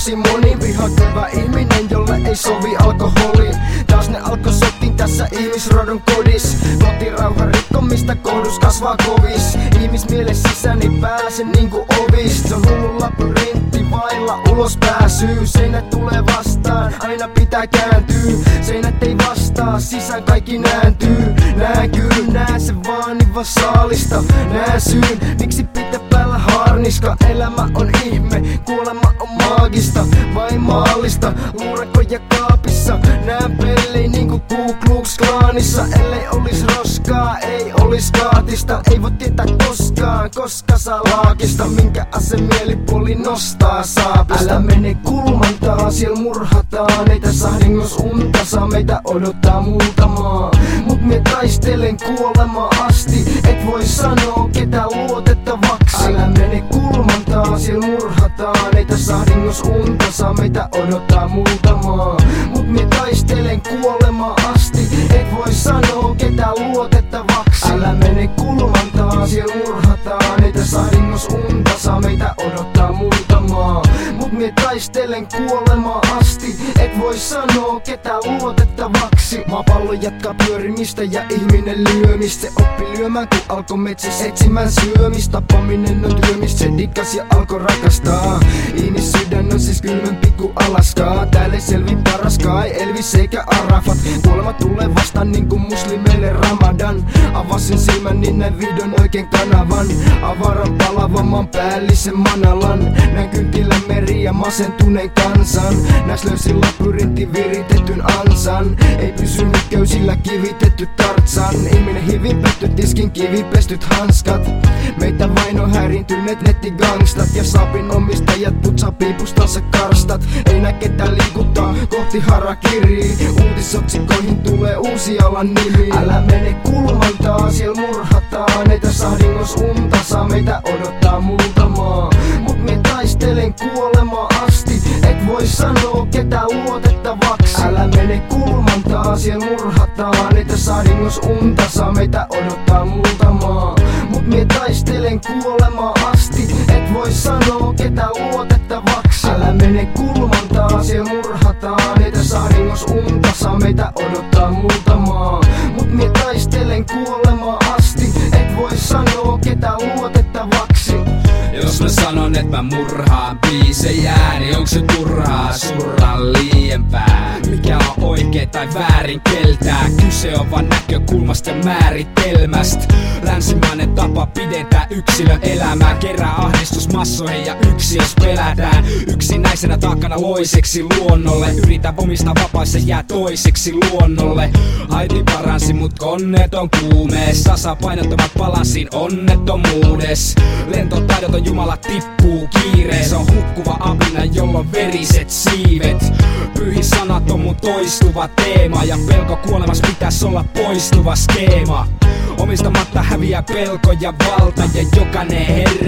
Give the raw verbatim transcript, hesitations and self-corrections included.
tosi moni vihattava ihminen, jolle ei sovi alkoholi. Taas ne alkoi sottiin tässä ihmisrodun kodis. Kotirauhan rikkomista kohdus kasvaa kovis. Ihmismielen sisään ei pääse niinku ovis. Se on hullu labyrintti vailla ulos pääsyy. Seinät tulee vastaan, aina pitää kääntyy. Seinät ei vastaa, sisään kaikki nääntyy. Näkyy, nää se vaaniva saalista. Nää syyn, miksi pitää päällä harniska. Elämä on ihme, kuolema on maagista. Vai maallista, luurankoja kaapissa. Nään pellei niinku Ku Klux Klanissa. Ellei olis roskaa, ei olis kaatista. Ei voi tietää koskaan, koska saa laakista. Minkä ase mielipuoli nostaa saapista. Älä mene kulman taa, siellä murhataan. Ei tässä ahdingos unta saa, meitä odottaa muutamaa. Mut mie taistelen kuolemaan asti. Et voi sanoa ketään luotettavaksi. Älä mene kulman taa, siellä murhataan. Ei tässä ahdingos unta saa, meitä odottaa muutamaa. Mut mie taistelen kuolemaan asti. Et voi sanoa ketään luotettavaksi. Älä mene kulman taa, siellä murhataan. Ei tässä ahdingos unta saa, meitä odottaa muutamaa. Mut mie taistelen kuolemaan asti. Et voi sanoa ketään luotettavaksi. Maapallo jatkaa pyörimistä ja ihminen lyömistä. Se oppi lyömään kun alkoi metsissä etsimään syömistä. Tappaminen on työmistä, se dikkas ja alkoi rakastaa. Ihmissydän on siis kylmempi kuin Alaskaa. Täällä ei selvi paraskaan, ei Elvis eikä Arafat. Kuolema tulee vastaan niinku muslimeille Ramadan. Avasin silmän niin näin vihdoin oikein kanavan. Avaran palavamman päällisen manalan. Näin kynttilän meri ja masentuneen kansan. Näs löysin labyrintin viritetyn ansan. Ei pysynyt köysillä kivitetty tartsan. Ihminen hivin petty tiskin kivipestyt hanskat. Meitä vain on häirintyneet nettigangstat. Ja saapin omistajat putsaa piipustansa karstat. Ei näe ketään liikuttaa kohti harakiri. Uutisotsikoihin tulee uusi alan nimi. Älä mene kulman taa, siellä murhataan. Ei tässä ahdingos unta saa, meitä odottaa muutamaa. Mut me taistelen kuolemaan asti. Et voi sanoa ketään luotettavaksi. Älä mene kulman taa, siellä murhataan. Ei tässä ahdingos unta saa, meitä odottaa muutamaa. Mut mie taistelen kuolemaan asti. Et voi sanoa ketään luotettavaksi. Älä mene kulman taa, siellä murhataan. Ei tässä ahdingos unta saa, meitä odottaa muutamaa. Mut mie taistelen kuolemaan asti. Et voi sanoa ketään luotettavaksi. Jos mä sanon et mä murhaan biisejä, niin onks se turhaa surra liiempää? Mikä on oikein tai väärin keltää? Kyse on vaan näkökulmasta ja määritelmästä. Länsimainen tapa pidentää yksilön elämää. Kerää ahdistus massoihin ja yksiös pelätään. Yksinäisenä takana loiseksi luonnolle. Yritä omistaa vapaissa, jää toiseksi luonnolle. Äiti paransi mut konneton kuumees. Tasapainottomat palansin onnettomuudes. Lentotaidoton Jumala tippuu kiireen. Se on hukkuva apina, jolla on veriset siivet. Pyhi sanat on mun toistuva teema. Ja pelko kuolemas pitäis olla poistuva skeema. Omistamatta häviää pelko ja valta. Ja jokainen herra